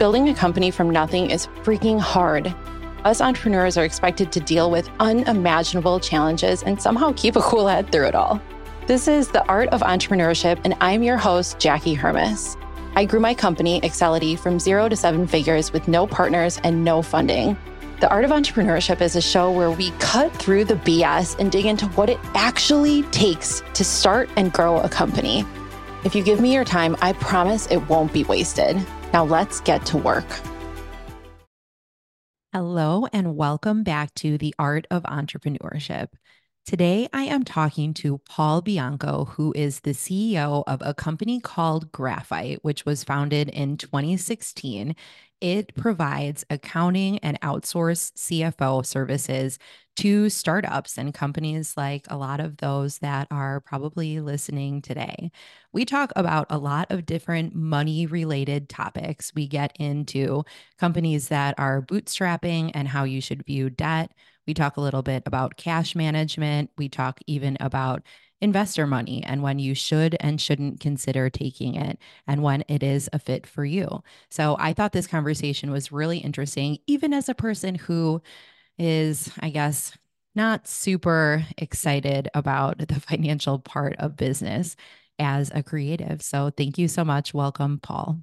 Building a company from nothing is freaking hard. Us entrepreneurs are expected to deal with unimaginable challenges and somehow keep a cool head through it all. This is The Art of Entrepreneurship, and I'm your host, Jackie Hermes. I grew my company, Excelity, from 0 to 7 figures with no partners and no funding. The Art of Entrepreneurship is a show where we cut through the BS and dig into what it actually takes to start and grow a company. If you give me your time, I promise it won't be wasted. Now let's get to work. Hello, and welcome back to The Art of Entrepreneurship. Today, I am talking to Paul Bianco, who is the CEO of a company called Graphite, which was founded in 2016. It provides accounting and outsourced CFO services to startups and companies like a lot of those that are probably listening today. We talk about a lot of different money-related topics. We get into companies that are bootstrapping and how you should view debt. We talk a little bit about cash management. We talk even about investor money and when you should and shouldn't consider taking it and when it is a fit for you. So I thought this conversation was really interesting, even as a person who is, I guess, not super excited about the financial part of business as a creative. So thank you so much. Welcome, Paul.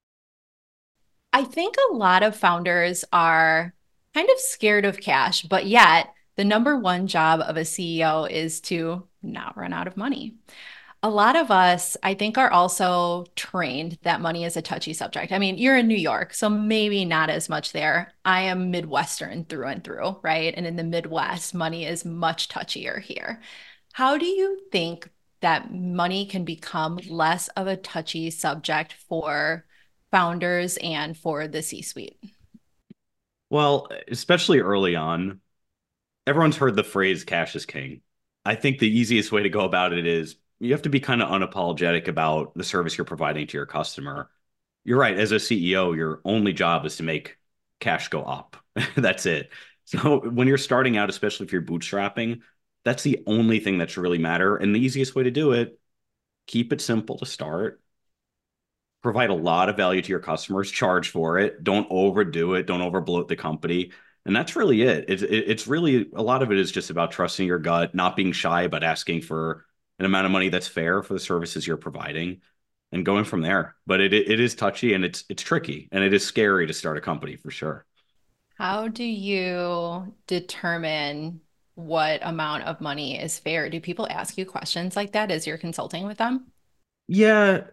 I think a lot of founders are kind of scared of cash, but yet the number one job of a CEO is to not run out of money. A lot of us, I think, are also trained that money is a touchy subject. I mean, you're in New York, so maybe not as much there. I am Midwestern through and through, right? And in the Midwest, money is much touchier here. How do you think that money can become less of a touchy subject for founders and for the C-suite? Well, especially early on, everyone's heard the phrase cash is king. I think the easiest way to go about it is you have to be kind of unapologetic about the service you're providing to your customer. You're right. As a CEO, your only job is to make cash go up. That's it. So when you're starting out, especially if you're bootstrapping, that's the only thing that should really matter. And the easiest way to do it, keep it simple to start. Provide a lot of value to your customers, charge for it. Don't overdo it. Don't overbloat the company. And that's really it. It's really, a lot of it is just about trusting your gut, not being shy about asking for an amount of money that's fair for the services you're providing and going from there. But it is touchy and it's tricky and it is scary to start a company for sure. How do you determine what amount of money is fair? Do people ask you questions like that as you're consulting with them? Yeah,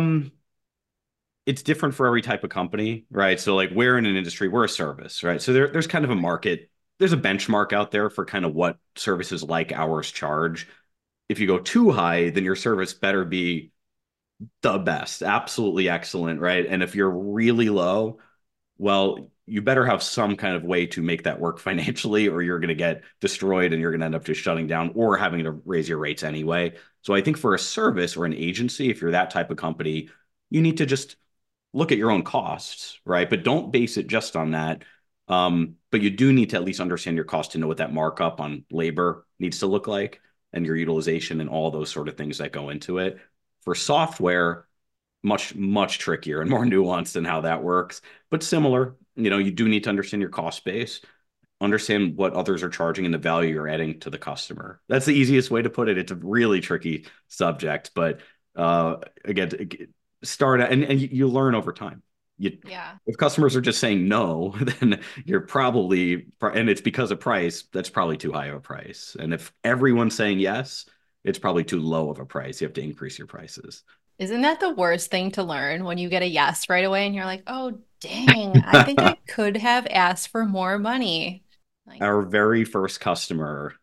it's different for every type of company, right? So like we're in an industry, we're a service, right? So there's kind of a market, there's a benchmark out there for kind of what services like ours charge. If you go too high, then your service better be the best, absolutely excellent, right? And if you're really low, well, you better have some kind of way to make that work financially, or you're going to get destroyed and you're going to end up just shutting down or having to raise your rates anyway. So I think for a service or an agency, if you're that type of company, you need to just look at your own costs, right? But don't base it just on that. But you do need to at least understand your cost to know what that markup on labor needs to look like and your utilization and all those sort of things that go into it. For software, much, much trickier and more nuanced than how that works, but similar. You do need to understand your cost base, understand what others are charging and the value you're adding to the customer. That's the easiest way to put it. It's a really tricky subject, but again, start and you learn over time. Yeah. If customers are just saying no, then you're probably, and it's because of price, that's probably too high of a price. And if everyone's saying yes, it's probably too low of a price. You have to increase your prices. Isn't that the worst thing to learn when you get a yes right away and you're like, oh, dang, I think I could have asked for more money. Like, Our very first customer,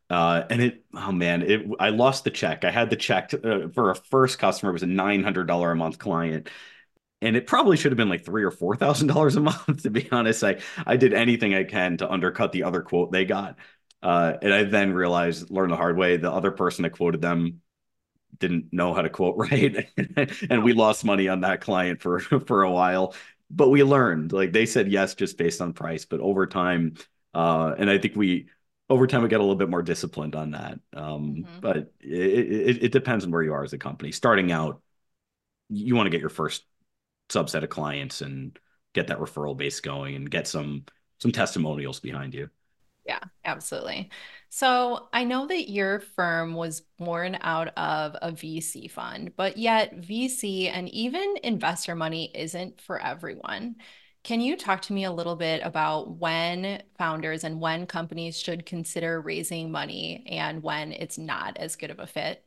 oh man, I lost the check. I had the check for a first customer. It was a $900 a month client. And it probably should have been like $3,000 or $4,000 a month, to be honest. I did anything I can to undercut the other quote they got. And I then learned the hard way, the other person that quoted them didn't know how to quote right. And we lost money on that client for a while. But we learned, like they said yes, just based on price. But over time, and I think over time, we get a little bit more disciplined on that. But it depends on where you are as a company. Starting out, you want to get your first subset of clients and get that referral base going and get some testimonials behind you. Yeah, absolutely. So I know that your firm was born out of a VC fund, but yet VC and even investor money isn't for everyone. Can you talk to me a little bit about when founders and when companies should consider raising money and when it's not as good of a fit?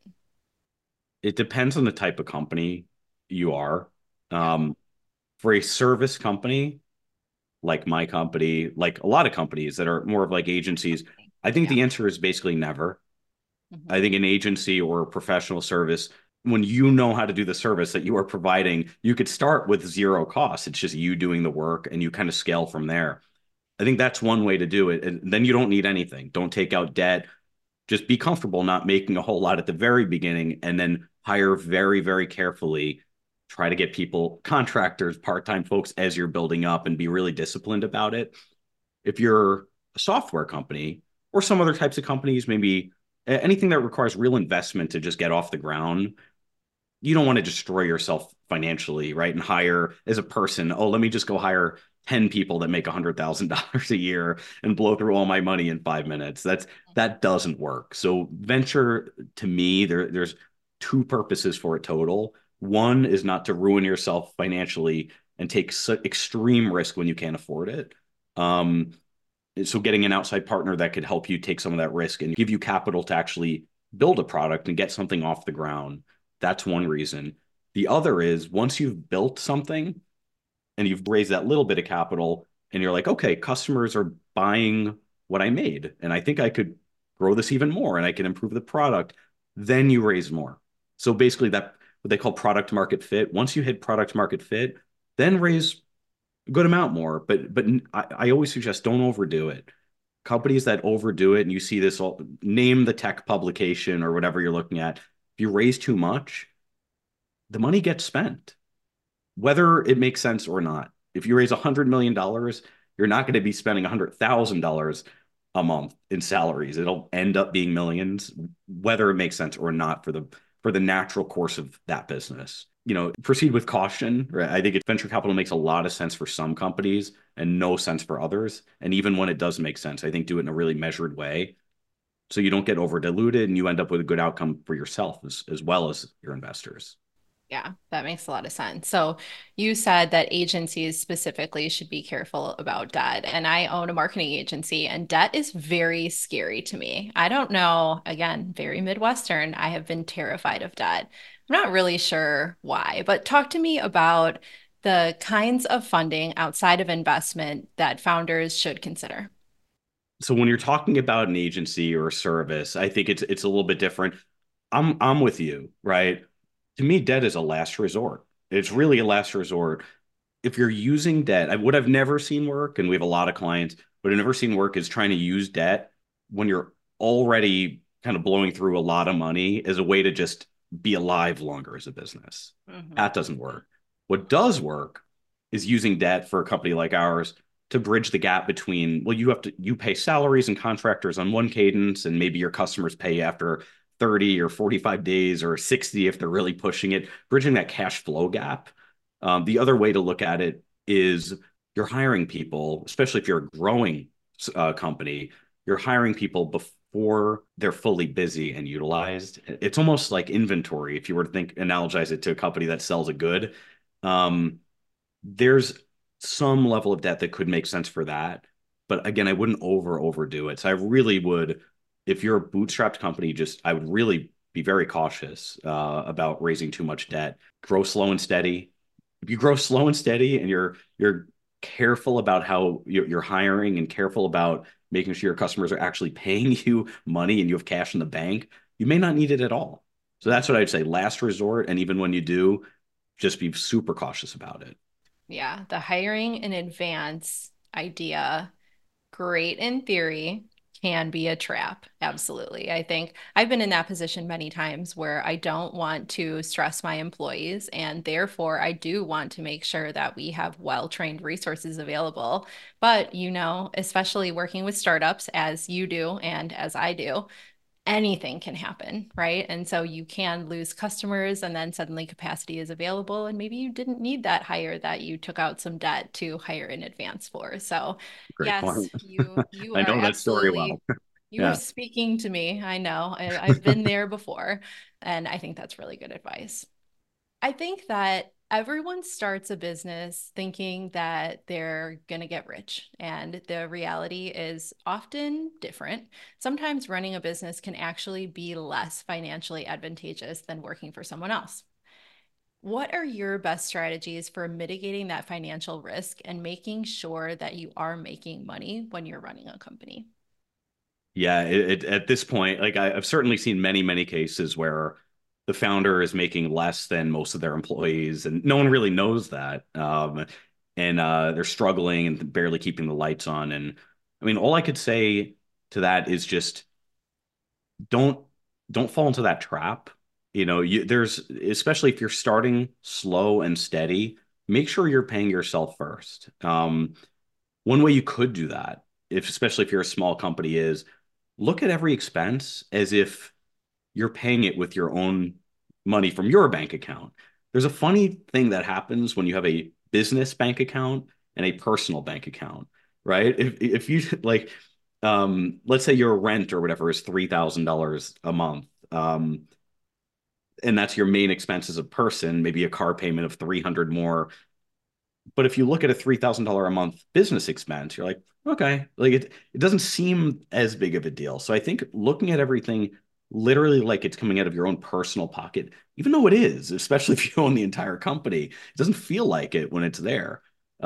It depends on the type of company you are. Yeah. For a service company, like my company, like a lot of companies that are more of like agencies, I think Yeah. the answer is basically never. I Mhm. think an agency or a professional service, when you know how to do the service that you are providing, you could start with zero cost. It's just you doing the work and you kind of scale from there. I think that's one way to do it. And then you don't need anything. Don't take out debt. Just be comfortable not making a whole lot at the very beginning and then hire very, very carefully. Try to get people, contractors, part-time folks as you're building up and be really disciplined about it. If you're a software company or some other types of companies, maybe anything that requires real investment to just get off the ground, you don't want to destroy yourself financially, right? And hire as a person, oh, let me just go hire 10 people that make $100,000 a year and blow through all my money in 5 minutes. That doesn't work. So venture to me, there's two purposes for it total. One is not to ruin yourself financially and take extreme risk when you can't afford it. Um, so getting an outside partner that could help you take some of that risk and give you capital to actually build a product and get something off the ground. That's one reason. The other is once you've built something and you've raised that little bit of capital and you're like, okay, customers are buying what I made and I think I could grow this even more and I can improve the product, then you raise more. So basically that what they call product market fit. Once you hit product market fit, then raise a good amount more. But I always suggest don't overdo it. Companies that overdo it, and you see this all, name the tech publication or whatever you're looking at. If you raise too much, the money gets spent, whether it makes sense or not. If you raise $100 million, you're not going to be spending $100,000 a month in salaries. It'll end up being millions, whether it makes sense or not for the natural course of that business. Proceed with caution, right? I think venture capital makes a lot of sense for some companies and no sense for others. And even when it does make sense, I think do it in a really measured way so you don't get over diluted and you end up with a good outcome for yourself as well as your investors. Yeah, that makes a lot of sense. So you said that agencies specifically should be careful about debt. And I own a marketing agency, and debt is very scary to me. I don't know, again, very Midwestern. I have been terrified of debt. I'm not really sure why, but talk to me about the kinds of funding outside of investment that founders should consider. So when you're talking about an agency or a service, I think it's a little bit different. I'm with you, right? To me, debt is a last resort. It's really a last resort. If you're using debt, what I've never seen work, and we have a lot of clients, but I've never seen work is trying to use debt when you're already kind of blowing through a lot of money as a way to just be alive longer as a business. Mhm. That doesn't work. What does work is using debt for a company like ours to bridge the gap between, well, you pay salaries and contractors on one cadence, and maybe your customers pay after 30 or 45 days or 60 if they're really pushing it, bridging that cash flow gap. The other way to look at it is you're hiring people, especially if you're a growing company, you're hiring people before they're fully busy and utilized. It's almost like inventory. If you were to analogize it to a company that sells a good, um, there's some level of debt that could make sense for that. But again, I wouldn't overdo it. So I really would, if you're a bootstrapped company, I would really be very cautious about raising too much debt. Grow slow and steady. If you grow slow and steady and you're careful about how you're hiring and careful about making sure your customers are actually paying you money and you have cash in the bank, you may not need it at all. So that's what I'd say, last resort. And even when you do, just be super cautious about it. Yeah, the hiring in advance idea, great in theory, can be a trap. Absolutely. I think I've been in that position many times where I don't want to stress my employees, and therefore I do want to make sure that we have well-trained resources available. But, especially working with startups as you do and as I do, anything can happen, right? And so you can lose customers and then suddenly capacity is available. And maybe you didn't need that hire that you took out some debt to hire in advance for. So Great yes, point. you I are know that story well. absolutely, you are Yeah. speaking to me. I know. I've been there before. And I think that's really good advice. I think that everyone starts a business thinking that they're going to get rich, and the reality is often different. Sometimes running a business can actually be less financially advantageous than working for someone else. What are your best strategies for mitigating that financial risk and making sure that you are making money when you're running a company? Yeah, at this point, like I've certainly seen many, many cases where the founder is making less than most of their employees, and no one really knows that. And they're struggling and barely keeping the lights on. And I mean, all I could say to that is just don't don't fall into that trap. There's especially if you're starting slow and steady, make sure you're paying yourself first. One way you could do that, if especially if you're a small company, is look at every expense as if you're paying it with your own money from your bank account. There's a funny thing that happens when you have a business bank account and a personal bank account, right? If you like, let's say your rent or whatever is $3,000 a month, and that's your main expense as a person, maybe a car payment of 300 more. But if you look at a $3,000 a month business expense, you're like, okay, like it doesn't seem as big of a deal. So I think looking at everything literally like it's coming out of your own personal pocket, even though it is, especially if you own the entire company, it doesn't feel like it when it's there.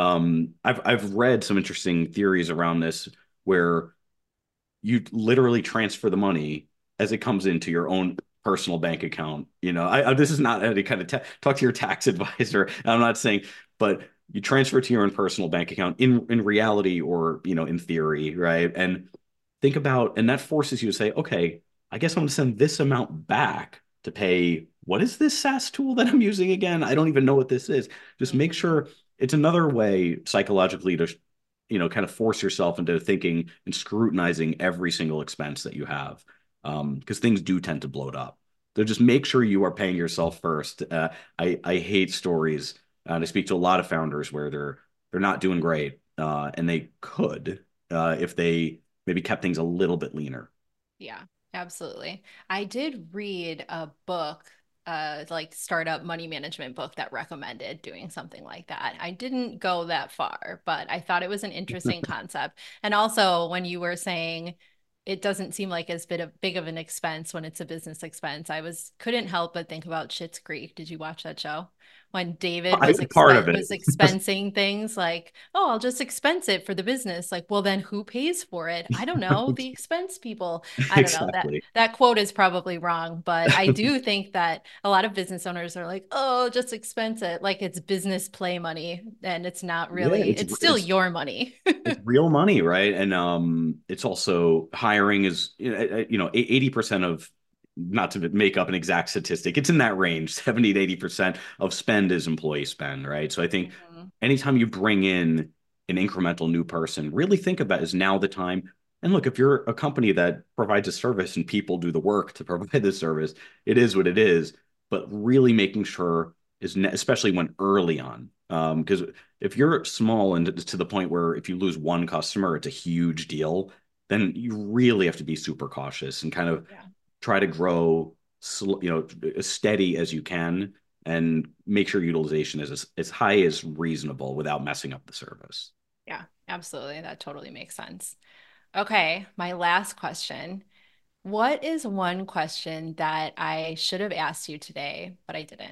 I've read some interesting theories around this where you literally transfer the money as it comes into your own personal bank account. This is not any kind of talk to your tax advisor. I'm not saying, but you transfer to your own personal bank account in reality or in theory, right? And think about, and that forces you to say, okay, I guess I'm going to send this amount back to pay. What is this SaaS tool that I'm using again? I don't even know what this is. Just make Mhm. sure it's another way psychologically to kind of force yourself into thinking and scrutinizing every single expense that you have, because things do tend to bloat up. So just make sure you are paying yourself first. I hate stories, and I speak to a lot of founders where they're not doing great, and they could if they maybe kept things a little bit leaner. Yeah, absolutely. I did read a book, like startup money management book that recommended doing something like that. I didn't go that far, but I thought it was an interesting concept. And also when you were saying it doesn't seem like as big of an expense when it's a business expense, couldn't help but think about Schitt's Creek. Did you watch that show? When David I part of it. was expensing things like, oh, I'll just expense it for the business. Like, well, then who pays for it? I don't know, the expense people. I don't know. That Exactly. that quote is probably wrong, but I do think that a lot of business owners are like, "Oh, just expense it," like it's business play money, and it's not Yeah, really. It's still your money. it's real money, right? And it's also hiring is 80% of, not to make up an exact statistic, it's in that range. 70 to 80% of spend is employee spend, right? So I think Mhm. anytime you bring in an incremental new person, really think about, is now the time. And look, if you're a company that provides a service and people do the work to provide the service, it is what it is. But really making sure especially when early on, because if you're small and to the point where if you lose one customer, it's a huge deal, then you really have to be super cautious and kind of Yeah. try to grow, as steady as you can, and make sure utilization is as high as reasonable without messing up the service. Yeah, absolutely. That totally makes sense. Okay, my last question. What is one question that I should have asked you today, but I didn't?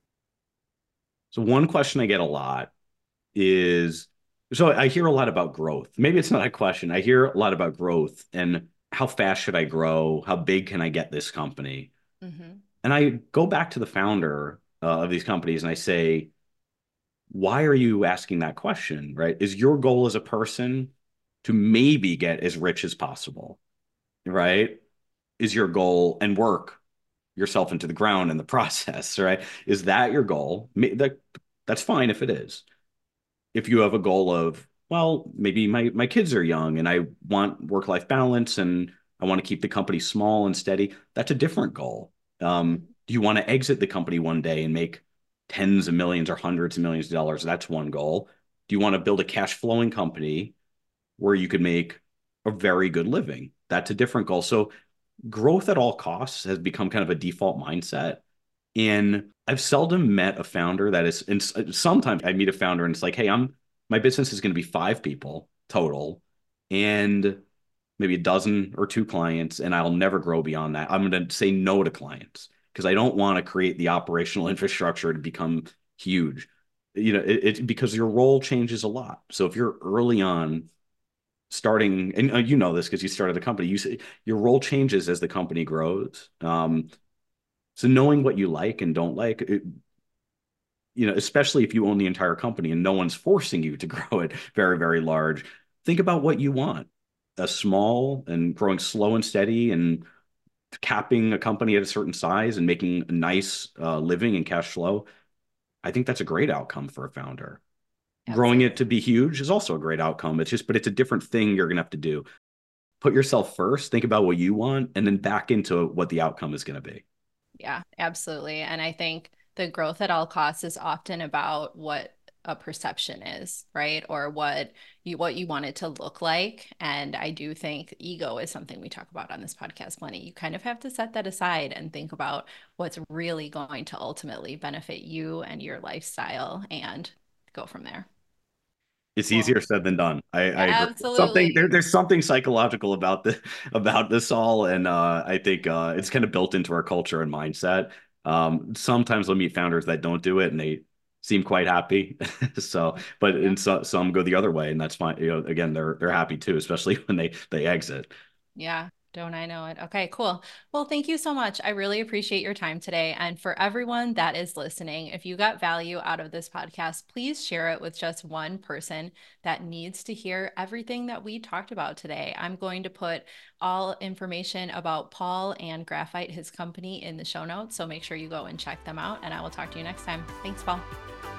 So one question I get a lot is, so I hear a lot about growth. Maybe it's not a question. I hear a lot about growth and how fast should I grow? How big can I get this company? Hmm. And I go back to the founder of these companies and I say, why are you asking that question, right? Is your goal as a person to maybe get as rich as possible, right? Is your goal, and work yourself into the ground in the process, right? Is that your goal? That's fine if it is. If you have a goal of, well, maybe my kids are young and I want work-life balance and I want to keep the company small and steady. That's a different goal. Do you want to exit the company one day and make tens of millions or hundreds of millions of dollars? That's one goal. Do you want to build a cash flowing company where you could make a very good living? That's a different goal. So growth at all costs has become kind of a default mindset. And I've seldom met a founder that is, and sometimes I meet a founder and it's like, hey, my business is going to be 5 people total and maybe a dozen or two clients, and I'll never grow beyond that. I'm going to say no to clients because I don't want to create the operational infrastructure to become huge. It's because your role changes a lot. So if you're early on starting, and you know this because you started a company, your role changes as the company grows. So knowing what you like and don't like, especially if you own the entire company and no one's forcing you to grow it very, very large, think about what you want. A small and growing slow and steady and capping a company at a certain size and making a nice living and cash flow. I think that's a great outcome for a founder. Absolutely. Growing it to be huge is also a great outcome. But it's a different thing you're going to have to do. Put yourself first, think about what you want, and then back into what the outcome is going to be. Yeah, absolutely. And I think the growth at all costs is often about what a perception is, right? Or what you want it to look like. And I do think ego is something we talk about on this podcast plenty. You kind of have to set that aside and think about what's really going to ultimately benefit you and your lifestyle and go from there. It's easier said than done. I absolutely agree. There's something psychological about this all, and I think it's kind of built into our culture and mindset. Sometimes I'll meet founders that don't do it, and they seem quite happy. And some go the other way, and that's fine. Again, they're happy too, especially when they exit. Yeah. Don't I know it? Okay, cool. Well, thank you so much. I really appreciate your time today. And for everyone that is listening, if you got value out of this podcast, please share it with just one person that needs to hear everything that we talked about today. I'm going to put all information about Paul and Graphite, his company, in the show notes. So make sure you go and check them out. And I will talk to you next time. Thanks, Paul.